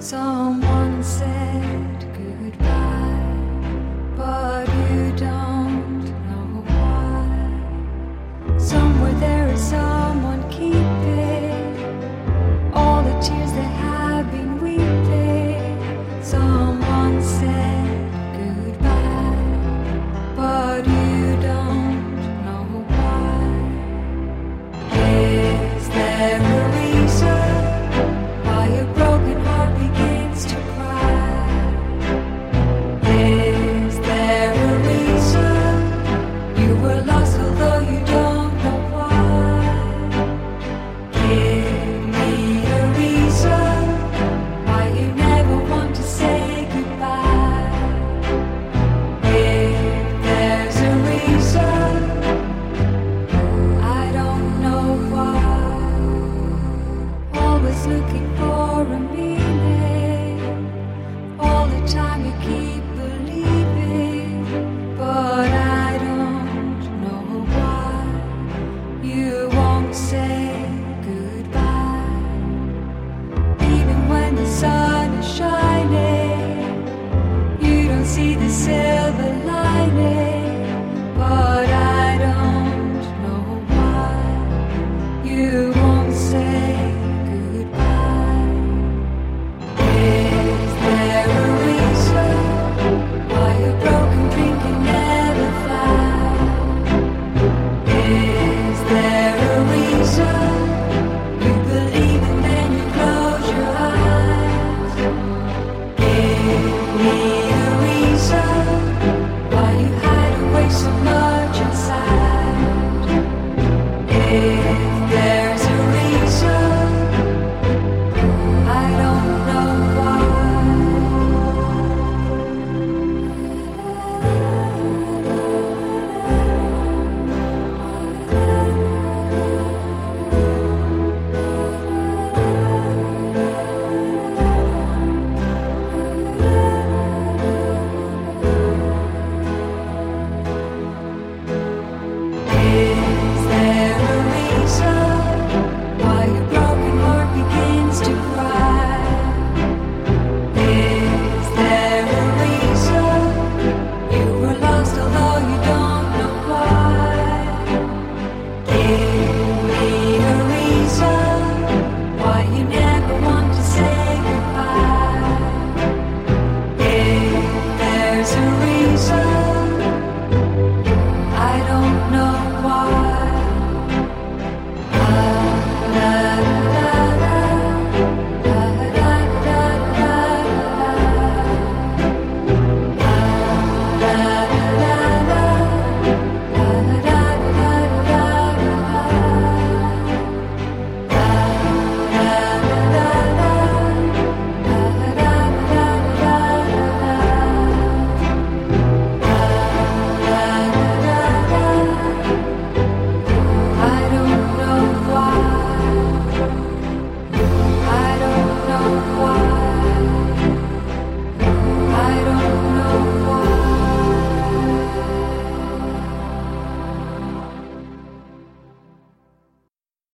Someone said goodbye, but you don't know why. Somewhere there is someone keeping all the tears that have been weeping. Someone said goodbye, but you don't know why. Is there a reason why a broken heart begins to cry? Is there a reason you were lost although you don't know why? Give me a reason why you never want to say goodbye. If there's a reason, I don't know why. Always looking for a meaning. All the time you keep believing, but I don't know why you won't say goodbye. Even when the sun is shining, you don't see the silver lining.